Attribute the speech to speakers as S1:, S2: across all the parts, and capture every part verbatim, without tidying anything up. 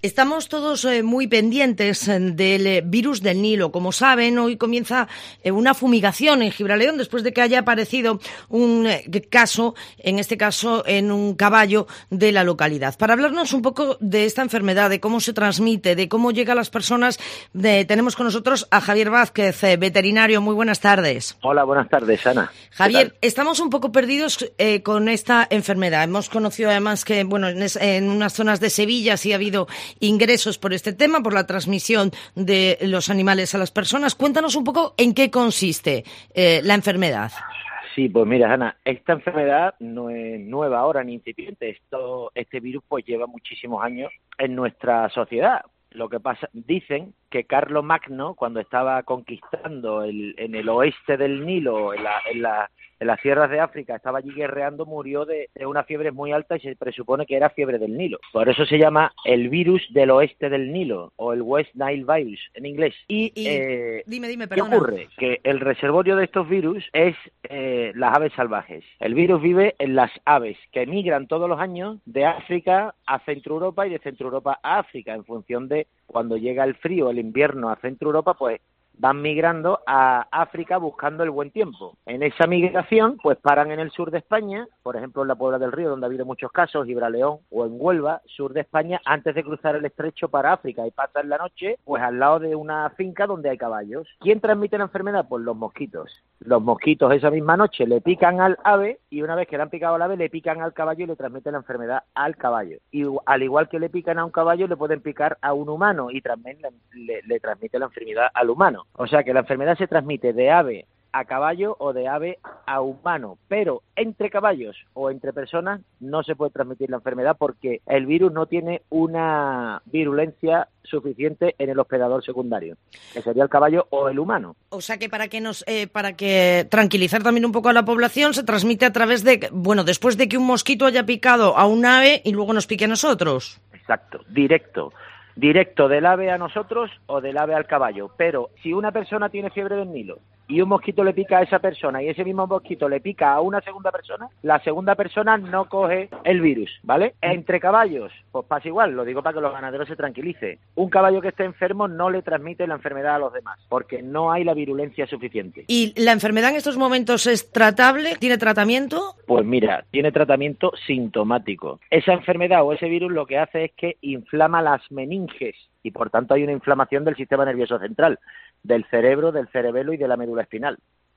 S1: Estamos todos eh, muy pendientes eh, del eh, virus del Nilo. Como saben, hoy comienza eh, una fumigación en Gibraleón después de que haya aparecido un eh, caso, en este caso en un caballo de la localidad. Para hablarnos un poco de esta enfermedad, de cómo se transmite, de cómo llega a las personas, de, tenemos con nosotros a Javier Vázquez, eh, veterinario. Muy buenas tardes.
S2: Hola, buenas tardes, Ana.
S1: Javier, estamos un poco perdidos eh, con esta enfermedad. Hemos conocido además que, bueno, en, es, en unas zonas de Sevilla sí ha habido ingresos por este tema, por la transmisión de los animales a las personas. Cuéntanos un poco en qué consiste eh, la enfermedad.
S2: Sí, pues mira, Ana, esta enfermedad no es nueva ahora ni incipiente. Esto, este virus pues lleva muchísimos años en nuestra sociedad. Lo que pasa, dicen que Carlomagno, cuando estaba conquistando el, en el oeste del Nilo, en, la, en, la, en las sierras de África, estaba allí guerreando, murió de, de una fiebre muy alta y se presupone que era fiebre del Nilo. Por eso se llama el virus del oeste del Nilo, o el West Nile Virus en inglés. Y,
S1: y
S2: eh,
S1: dime, dime,
S2: ¿qué
S1: perdona.
S2: ocurre? Que el reservorio de estos virus es eh, las aves salvajes. El virus vive en las aves, que migran todos los años de África a Centro Europa y de Centro Europa a África, en función de cuando llega el frío, el invierno a Centro Europa, pues van migrando a África buscando el buen tiempo. En esa migración, pues paran en el sur de España, por ejemplo en la Puebla del Río, donde ha habido muchos casos, Gibraleón, o en Huelva, sur de España, antes de cruzar el estrecho para África, y pasan la noche, pues al lado de una finca donde hay caballos. ¿Quién transmite la enfermedad? Pues los mosquitos. Los mosquitos esa misma noche le pican al ave, y una vez que le han picado al ave, le pican al caballo y le transmiten la enfermedad al caballo. Y al igual que le pican a un caballo, le pueden picar a un humano, y también le, le, le transmite la enfermedad al humano. O sea que la enfermedad se transmite de ave a caballo o de ave a humano, pero entre caballos o entre personas no se puede transmitir la enfermedad porque el virus no tiene una virulencia suficiente en el hospedador secundario, que sería el caballo o el humano.
S1: O sea que para que nos, eh, para que tranquilizar también un poco a la población, se transmite a través de, bueno, después de que un mosquito haya picado a un ave y luego nos pique a nosotros.
S2: Exacto, directo. Directo del ave a nosotros o del ave al caballo. Pero si una persona tiene fiebre del Nilo y un mosquito le pica a esa persona y ese mismo mosquito le pica a una segunda persona, la segunda persona no coge el virus, ¿vale? Entre caballos, pues pasa igual, lo digo para que los ganaderos se tranquilicen. Un caballo que esté enfermo no le transmite la enfermedad a los demás, porque no hay la virulencia suficiente.
S1: ¿Y la enfermedad en estos momentos es tratable? ¿Tiene tratamiento?
S2: Pues mira, tiene tratamiento sintomático. Esa enfermedad o ese virus lo que hace es que inflama las meninges y por tanto hay una inflamación del sistema nervioso central, del cerebro, del cerebelo y de la médula espinal,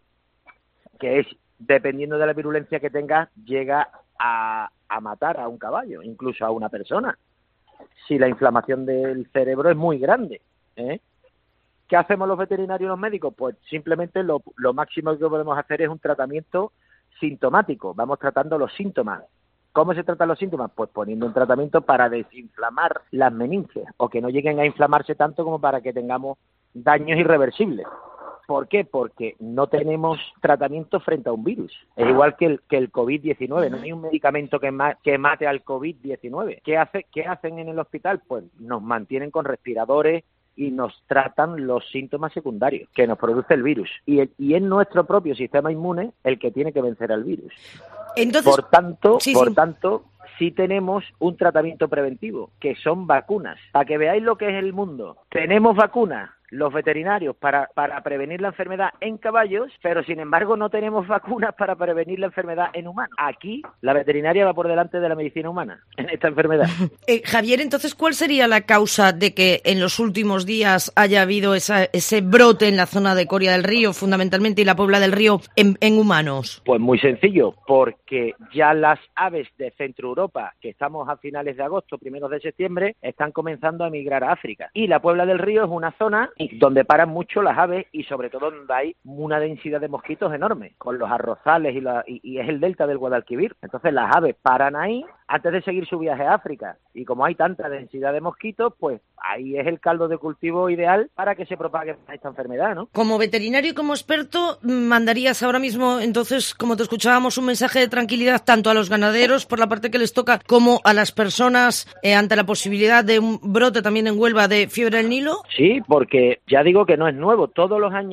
S2: que es, dependiendo de la virulencia que tenga, llega a, a matar a un caballo, incluso a una persona, si la inflamación del cerebro es muy grande, ¿eh? ¿Qué hacemos los veterinarios y los médicos? Pues simplemente lo, lo máximo que podemos hacer es un tratamiento sintomático, vamos tratando los síntomas. ¿Cómo se tratan los síntomas? Pues poniendo un tratamiento para desinflamar las meninges o que no lleguen a inflamarse tanto como para que tengamos daños irreversibles. ¿Por qué? Porque no tenemos tratamiento frente a un virus. Es igual que el, que el COVID diecinueve. No hay un medicamento que, ma que mate al COVID diecinueve. ¿Qué hace, qué hacen en el hospital? Pues nos mantienen con respiradores y nos tratan los síntomas secundarios que nos produce el virus. Y, el, y es nuestro propio sistema inmune el que tiene que vencer al virus.
S1: Entonces,
S2: por tanto,
S1: sí,
S2: por
S1: sí.
S2: tanto, sí tenemos un tratamiento preventivo, que son vacunas. Para que veáis lo que es el mundo. Tenemos vacunas, los veterinarios, para, para prevenir la enfermedad en caballos, pero sin embargo no tenemos vacunas para prevenir la enfermedad en humanos. Aquí la veterinaria va por delante de la medicina humana en esta enfermedad.
S1: Eh, Javier, entonces, ¿cuál sería la causa de que en los últimos días haya habido esa, ese brote en la zona de Coria del Río, fundamentalmente, y la Puebla del Río, en, en humanos?
S2: Pues muy sencillo, porque ya las aves de Centro Europa, que estamos a finales de agosto, primeros de septiembre, están comenzando a migrar a África. Y la Puebla del Río es una zona donde paran mucho las aves y sobre todo donde hay una densidad de mosquitos enorme, con los arrozales y, la, y, y es el delta del Guadalquivir. Entonces las aves paran ahí antes de seguir su viaje a África. Y como hay tanta densidad de mosquitos, pues ahí es el caldo de cultivo ideal para que se propague esta enfermedad, ¿no?
S1: Como veterinario y como experto, ¿mandarías ahora mismo, entonces, como te escuchábamos, un mensaje de tranquilidad tanto a los ganaderos, por la parte que les toca, como a las personas eh, ante la posibilidad de un brote también en Huelva de fiebre del Nilo?
S2: Sí, porque ya digo que no es nuevo. Todos los años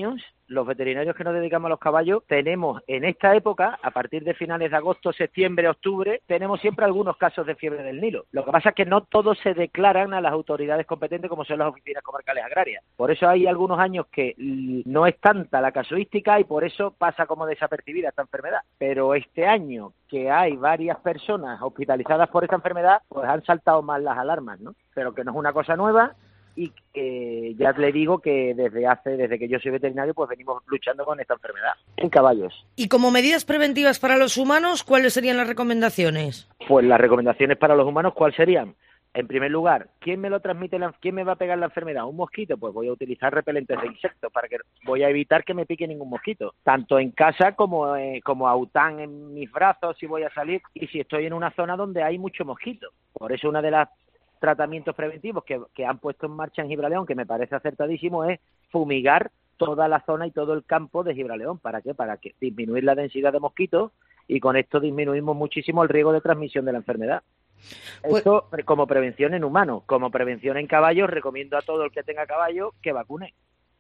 S2: los veterinarios que nos dedicamos a los caballos, tenemos en esta época, a partir de finales de agosto, septiembre, octubre, tenemos siempre algunos casos de fiebre del Nilo. Lo que pasa es que no todos se declaran a las autoridades competentes como son las oficinas comarcales agrarias. Por eso hay algunos años que no es tanta la casuística y por eso pasa como desapercibida esta enfermedad. Pero este año que hay varias personas hospitalizadas por esta enfermedad, pues han saltado más las alarmas, ¿no? Pero que no es una cosa nueva y que ya le digo que desde hace, desde que yo soy veterinario, pues venimos luchando con esta enfermedad en caballos.
S1: Y como medidas preventivas para los humanos, ¿cuáles serían las recomendaciones?
S2: Pues las recomendaciones para los humanos, ¿cuáles serían? En primer lugar, ¿quién me lo transmite? La, ¿Quién me va a pegar la enfermedad? ¿Un mosquito? Pues voy a utilizar repelentes de insectos para que voy a evitar que me pique ningún mosquito, tanto en casa como eh, como aután en mis brazos si voy a salir y si estoy en una zona donde hay mucho mosquito. Por eso una de las tratamientos preventivos que, que han puesto en marcha en Gibraleón, que me parece acertadísimo, es fumigar toda la zona y todo el campo de Gibraleón. ¿Para qué? Para que disminuir la densidad de mosquitos y con esto disminuimos muchísimo el riesgo de transmisión de la enfermedad. Pues, esto como prevención en humanos. Como prevención en caballos, recomiendo a todo el que tenga caballo que vacune,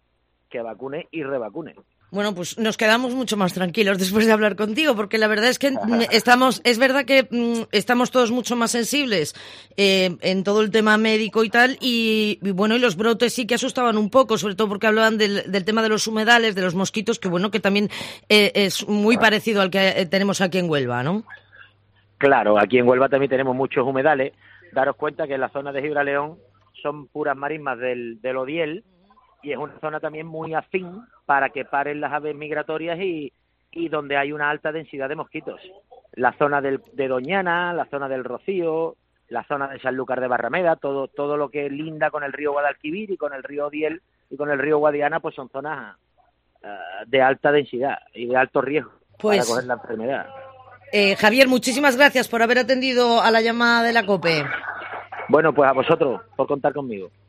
S2: que vacune y revacune.
S1: Bueno, pues nos quedamos mucho más tranquilos después de hablar contigo, porque la verdad es que estamos, es verdad que mm, estamos todos mucho más sensibles eh, en todo el tema médico y tal, y, y bueno, y los brotes sí que asustaban un poco, sobre todo porque hablaban del, del tema de los humedales, de los mosquitos, que bueno, que también eh, es muy parecido al que tenemos aquí en Huelva, ¿no?
S2: Claro, aquí en Huelva también tenemos muchos humedales. Daros cuenta que en la zona de Gibraleón son puras marismas del, del Odiel, y es una zona también muy afín para que paren las aves migratorias y, y donde hay una alta densidad de mosquitos. La zona del, de Doñana, la zona del Rocío, la zona de Sanlúcar de Barrameda, todo todo lo que linda con el río Guadalquivir y con el río Odiel y con el río Guadiana, pues son zonas uh, de alta densidad y de alto riesgo pues, para coger la enfermedad.
S1: Eh, Javier, muchísimas gracias por haber atendido a la llamada de la COPE.
S2: Bueno, pues a vosotros por contar conmigo.